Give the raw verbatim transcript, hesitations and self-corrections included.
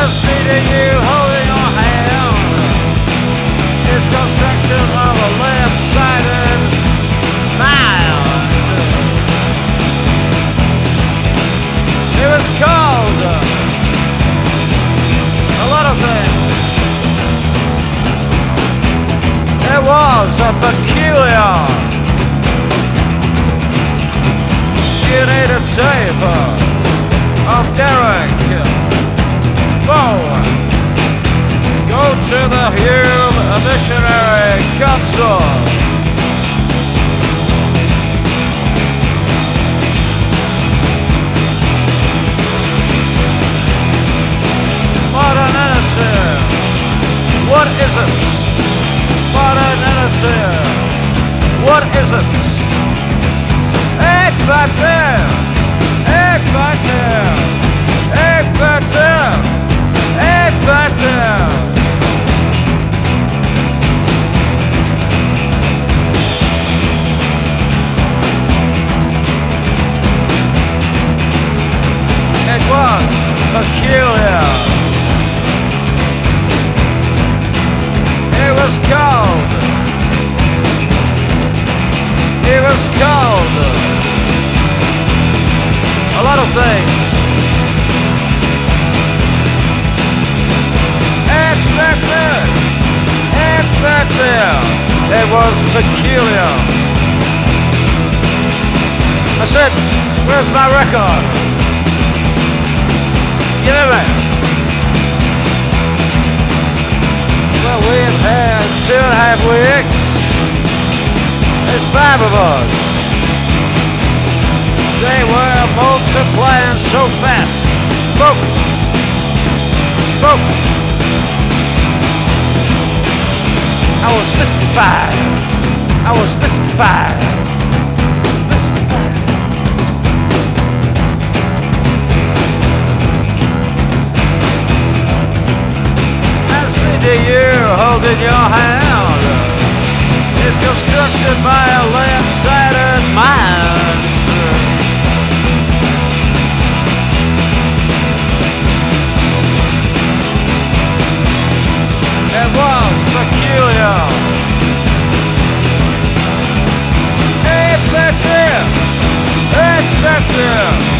The C D U holding your hand is construction of a left-sided mind. It was called a lot of things. It was a peculiar unit tape of Derek Bowen. Go to the Hume Missionary Council. Modernity, what is it? Modernity, what is it? Ekvativ, Ekvativ, Ekvativ, Ekvativ. It was peculiar. It was cold. It was cold. A lot of things. Effective. Effective. It was peculiar. I said, where's my record? Give it back. Well, we've had two and a half weeks. There's five of us. They were multiplying so fast. Boom. Boom. I was mystified. I was mystified. Mystified. And C D U holding your hand is constructed by a left-sided mind. It was peculiar. Effective. Effective.